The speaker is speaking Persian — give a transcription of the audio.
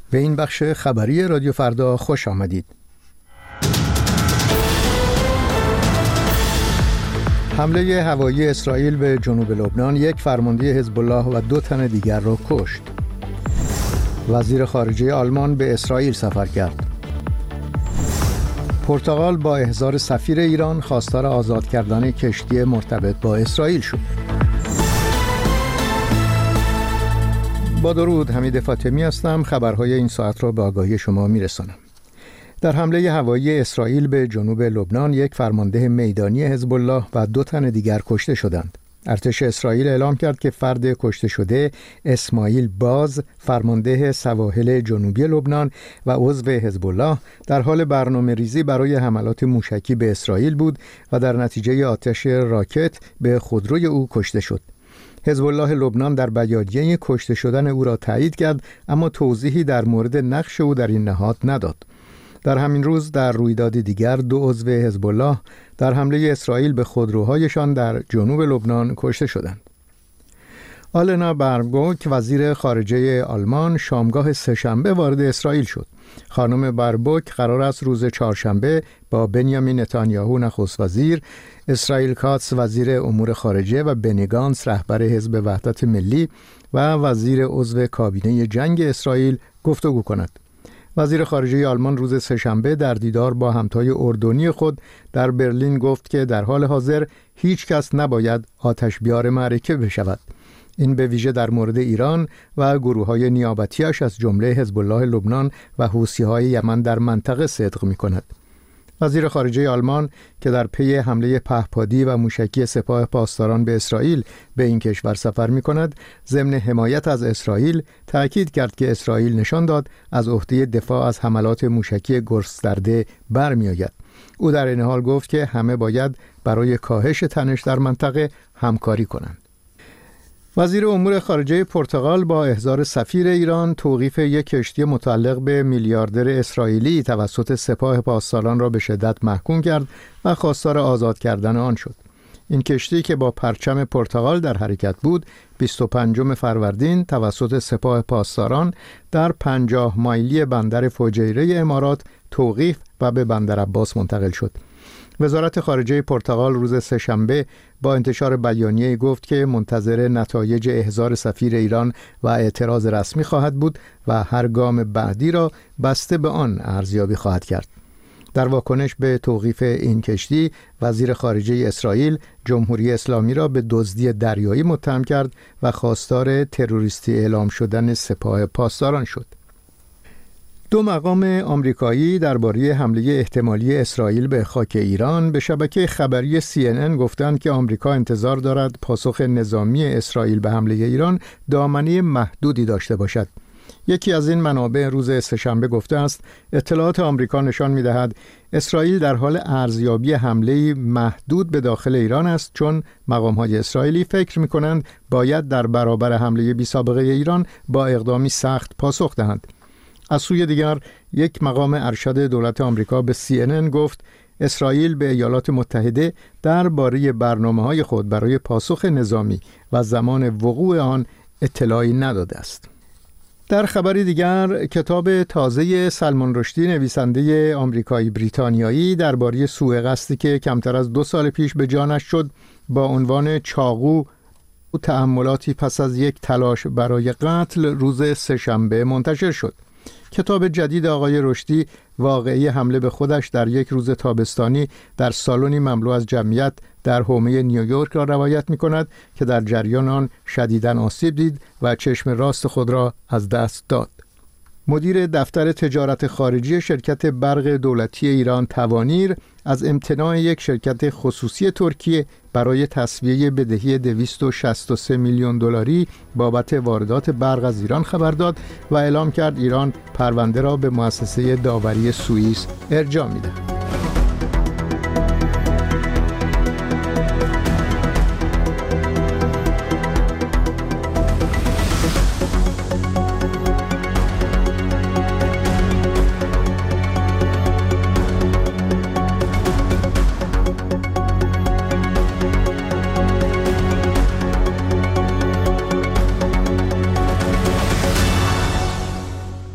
به این بخش خبری رادیو فردا خوش آمدید. حمله هوایی اسرائیل به جنوب لبنان یک فرمانده حزب الله و 2 تن دیگر را کشت. وزیر خارجه آلمان به اسرائیل سفر کرد. پرتغال با احضار سفیر ایران خواستار آزاد کردن کشتی مرتبط با اسرائیل شد. با درود، حمید فاطمی هستم. خبرهای این ساعت را به آگاهی شما میرسانم. در حمله هوایی اسرائیل به جنوب لبنان یک فرمانده میدانی حزب الله و 2 تن دیگر کشته شدند. ارتش اسرائیل اعلام کرد که فرد کشته شده اسماعیل باز، فرمانده سواحل جنوبی لبنان و عضو حزب الله، در حال برنامه‌ریزی برای حملات موشکی به اسرائیل بود و در نتیجه آتش راکت به خودروی او کشته شد. حزب الله لبنان در بیانیه کشته شدن او را تایید کرد، اما توضیحی در مورد نقش او در این نهاد نداد. در همین روز در رویداد دیگر 2 عضو حزب الله در حمله اسرائیل به خودروهایشان در جنوب لبنان کشته شدند. آلنا باربوک، وزیر خارجه آلمان، شامگاه سه‌شنبه وارد اسرائیل شد. خانم باربوک قرار است روز چهارشنبه با بنیامین نتانیاهو نخست وزیر، اسرائیل کاتس وزیر امور خارجه و بنی گانتس رهبر حزب وحدت ملی و وزیر عضو کابینه جنگ اسرائیل گفتگو کند. وزیر خارجه آلمان روز سه‌شنبه در دیدار با همتای اردنی خود در برلین گفت که در حال حاضر هیچ کس نباید آتش بیار معرکه بشود. این به ویژه در مورد ایران و گروه‌های نیابتی‌اش از جمله حزب الله لبنان و حوثی‌های یمن در منطقه صدق می‌کند. وزیر خارجه آلمان که در پی حمله پهپادی و موشکی سپاه پاسداران به اسرائیل به این کشور سفر می‌کند، ضمن حمایت از اسرائیل تأکید کرد که اسرائیل نشان داد از عهده دفاع از حملات موشکی گسترده برمی‌آید. او در این حال گفت که همه باید برای کاهش تنش در منطقه همکاری کنند. وزیر امور خارجه پرتغال با احضار سفیر ایران توقیف یک کشتی متعلق به میلیاردر اسرائیلی توسط سپاه پاسداران را به شدت محکوم کرد و خواستار آزاد کردن آن شد. این کشتی که با پرچم پرتغال در حرکت بود، 25 فروردین توسط سپاه پاسداران در 50 مایلی بندر فجیره امارات توقیف و به بندر عباس منتقل شد. وزارت خارجه پرتغال روز سه‌شنبه با انتشار بیانیه گفت که منتظر نتایج احضار سفیر ایران و اعتراض رسمی خواهد بود و هر گام بعدی را بسته به آن ارزیابی خواهد کرد. در واکنش به توقیف این کشتی، وزیر خارجه اسرائیل جمهوری اسلامی را به دزدی دریایی متهم کرد و خواستار تروریستی اعلام شدن سپاه پاسداران شد. 2 مقام آمریکایی درباره حمله احتمالی اسرائیل به خاک ایران به شبکه خبری CNN گفتند که آمریکا انتظار دارد پاسخ نظامی اسرائیل به حمله ایران دامنه محدودی داشته باشد. یکی از این منابع روز سه‌شنبه گفته است اطلاعات آمریکا نشان می‌دهد اسرائیل در حال ارزیابی حمله محدود به داخل ایران است، چون مقام‌های اسرائیلی فکر می‌کنند باید در برابر حمله بی‌سابقه ایران با اقدامی سخت پاسخ دهند. از سوی دیگر یک مقام ارشد دولت آمریکا به CNN گفت اسرائیل به ایالات متحده درباره برنامه‌های خود برای پاسخ نظامی و زمان وقوع آن اطلاعی نداده است. در خبری دیگر، کتاب تازه سلمان رشدی نویسنده آمریکایی بریتانیایی درباره سوء قصدی که کمتر از 2 سال پیش به جانش شد با عنوان چاقو و تأملاتی پس از یک تلاش برای قتل روز سه‌شنبه منتشر شد. کتاب جدید آقای رشدی واقعه حمله به خودش در یک روز تابستانی در سالنی مملو از جمعیت در حومه نیویورک را روایت می‌کند که در جریان آن شدیداً آسیب دید و چشم راست خود را از دست داد. مدیر دفتر تجارت خارجی شرکت برق دولتی ایران توانیر از امتناع یک شرکت خصوصی ترکیه برای تسویه بدهی 263 میلیون دلاری بابت واردات برق از ایران خبر داد و اعلام کرد ایران پرونده را به مؤسسه داوری سوئیس ارجاع می‌دهد.